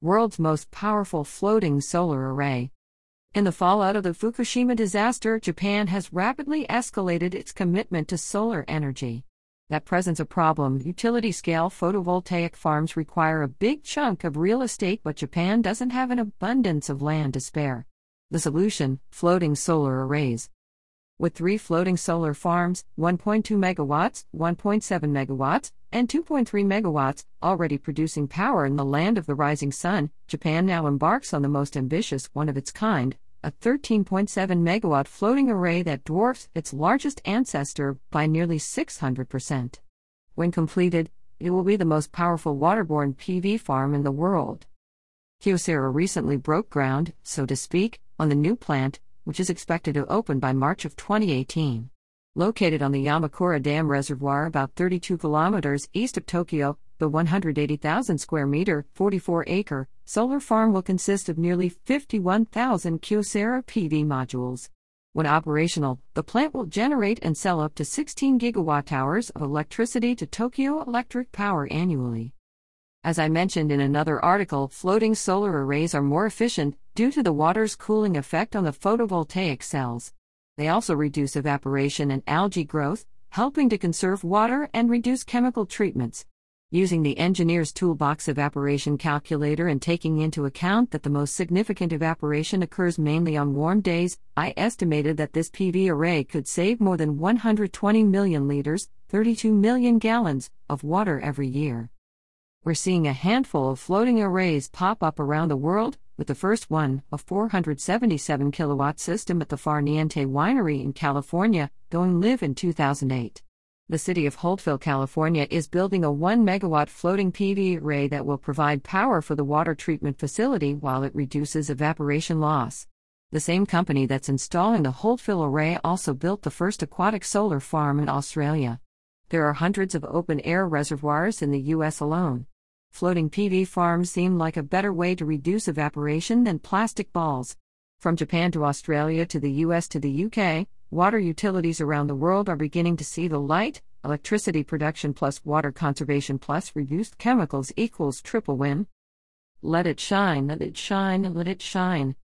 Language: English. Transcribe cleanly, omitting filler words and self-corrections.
world's most powerful floating solar array. In the fallout of the Fukushima disaster, Japan has rapidly escalated its commitment to solar energy. That presents a problem. Utility-scale photovoltaic farms require a big chunk of real estate, but Japan doesn't have an abundance of land to spare. The solution: floating solar arrays. With 3 floating solar farms, 1.2 megawatts, 1.7 megawatts, and 2.3 megawatts, already producing power in the land of the rising sun, Japan now embarks on the most ambitious one of its kind, a 13.7 megawatt floating array that dwarfs its largest ancestor by nearly 600%. When completed, it will be the most powerful waterborne PV farm in the world. Kyocera recently broke ground, so to speak, on the new plant, which is expected to open by March of 2018. Located on the Yamakura Dam Reservoir about 32 kilometers east of Tokyo, the 180,000 square meter, 44-acre, solar farm will consist of nearly 51,000 Kyocera PV modules. When operational, the plant will generate and sell up to 16 gigawatt-hours of electricity to Tokyo Electric Power annually. As I mentioned in another article, floating solar arrays are more efficient due to the water's cooling effect on the photovoltaic cells. They also reduce evaporation and algae growth, helping to conserve water and reduce chemical treatments. Using the engineer's toolbox evaporation calculator and taking into account that the most significant evaporation occurs mainly on warm days, I estimated that this PV array could save more than 120 million liters, 32 million gallons, of water every year. We're seeing a handful of floating arrays pop up around the world, with the first one, a 477 kilowatt system at the Far Niente Winery in California, going live in 2008. The city of Holtville, California is building a 1 megawatt floating PV array that will provide power for the water treatment facility while it reduces evaporation loss. The same company that's installing the Holtville array also built the first aquatic solar farm in Australia. There are hundreds of open-air reservoirs in the U.S. alone. Floating PV farms seem like a better way to reduce evaporation than plastic balls. From Japan to Australia to the US to the UK, water utilities around the world are beginning to see the light. Electricity production plus water conservation plus reduced chemicals equals triple win. Let it shine, let it shine, let it shine.